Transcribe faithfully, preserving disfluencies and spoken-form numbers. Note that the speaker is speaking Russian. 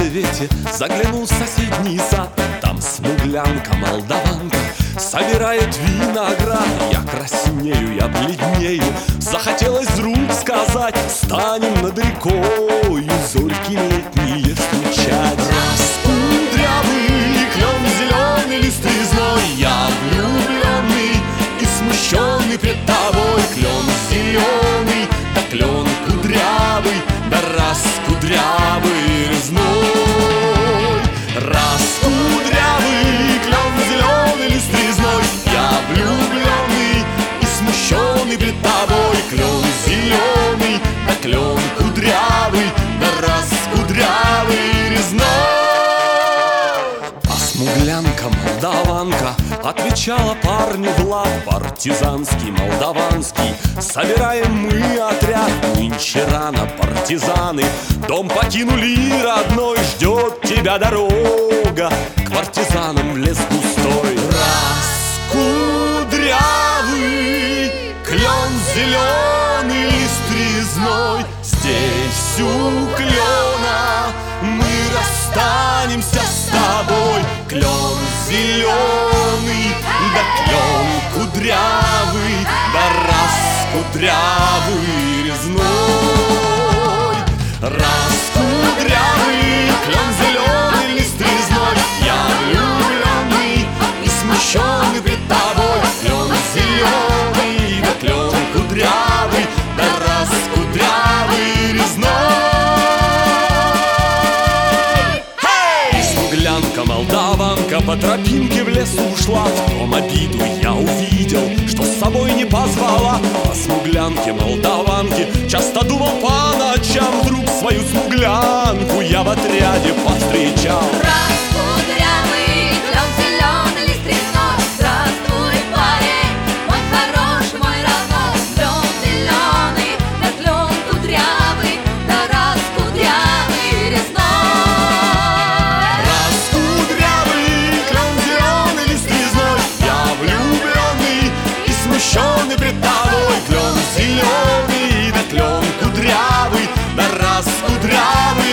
рассвете заглянул в соседний сад. Там смуглянка, молдаванка собирает виноград. Я краснею, я бледнею, захотелось вдруг сказать: станем над рекою зорьки летние встречать. Раскудрявый клен зеленый, лист резной, я влюбленный и смущенный пред тобой. Клен зеленый, да клен кудрявый, да раскудрявый резной. Раскудрявый клен зеленый, лист резной, я влюбленный и смущенный пред тобой. Клен зеленый, да клен кудрявый, да раскудрявый резной. Смуглянка, молдаванка отвечала парню в лад: партизанский, молдаванский, собираем мы отряд. Нынче рано, партизаны, дом покинули родной. Ждет тебя дорога к партизанам в лес густой. Раскудрявый клен зеленый, лист резной, здесь у клена мы расстанемся с тобой. Клен зеленый, да клен кудрявый, да раскудрявый резной. Раскудрявый клен зеленый, лист резной, я влюбленный и смущенный пред тобой. Клен зеленый, да клен кудрявый, да раскудрявый резной. Смуглянка, молдаванка по тропинке в лес ушла. В том обиду я увидел, что с собой не позвала. О смуглянке, молдаванке часто думал по ночам. Вдруг свою смуглянку я в отряде повстречал. Раскудрявый клен зеленый, лист резной, здравствуй, парень, мой хороший, мой родной. Клен зеленый, да клен кудрявый, да раскудрявый резной. Смущенный пред тобой. Клен зеленый, да клен кудрявый, да раскудрявый